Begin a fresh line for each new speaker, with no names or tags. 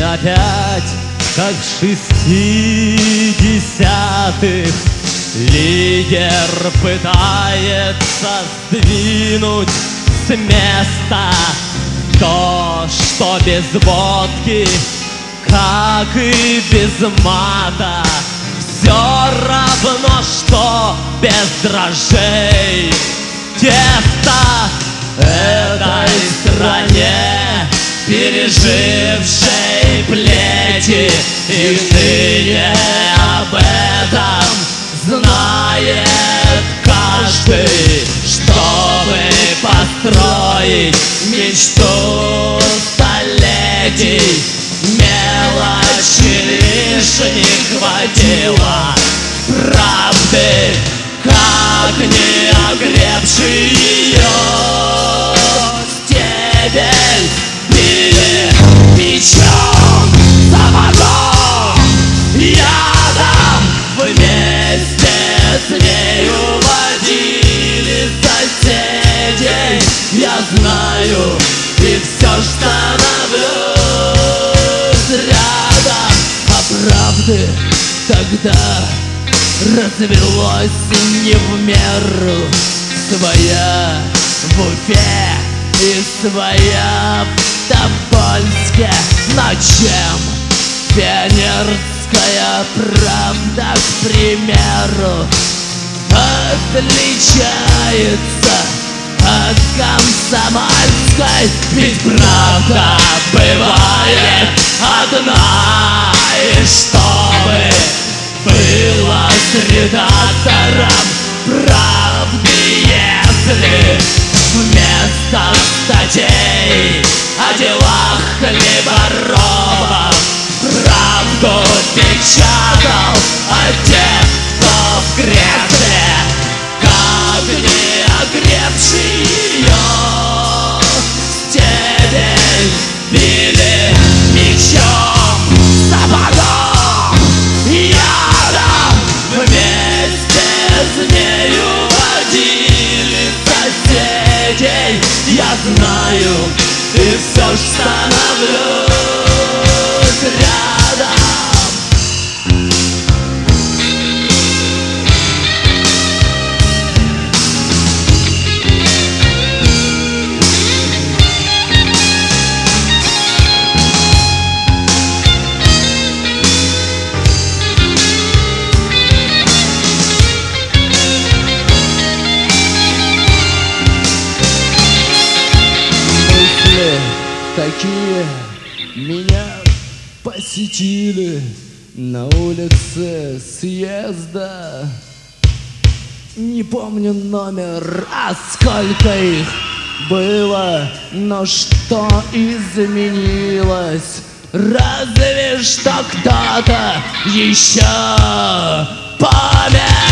опять, как в 60-х, лидер пытается сдвинуть с места то, что без водки, как и без мата, все равно, что без дрожжей теста. Этой стране, пережившей плети, и ныне об этом знает каждый, чтобы построить мечту столетий. Мелочи лишь не хватило правды, как не огребший ее стебель били мечом, сапогом, ядом. Вместе с нею водили соседей. Я знаю и все ж становлюсь рядом. А правды тогда развелось не в меру. Своя в Уфе и своя в Тобольске. Но чем пионерская правда, к примеру, отличается от комсомольской? Ведь правда бывает одна, и чтобы было с редактором правды, если вместо статей о делах хлеборобов правду печатал отец, кто в кресле, как не огребший ее стебель били мечом, сапогом, ядом. Вместе с нею водили соседей. Я знаю и все ж становлюсь рядом. Такие меня посетили на улице съезда. Не помню номер, а сколько их было, но что изменилось? Разве что кто-то еще помер.